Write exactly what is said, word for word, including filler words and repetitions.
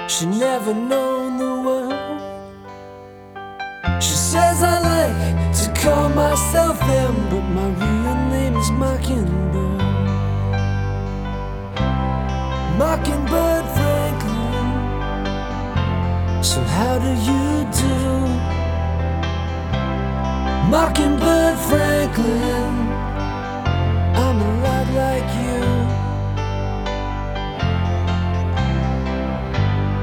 She never known the word. She says I like to call myself them, but my real name is Mockingbird. Mockingbird Franklin. So how do you do, Mockingbird Franklin?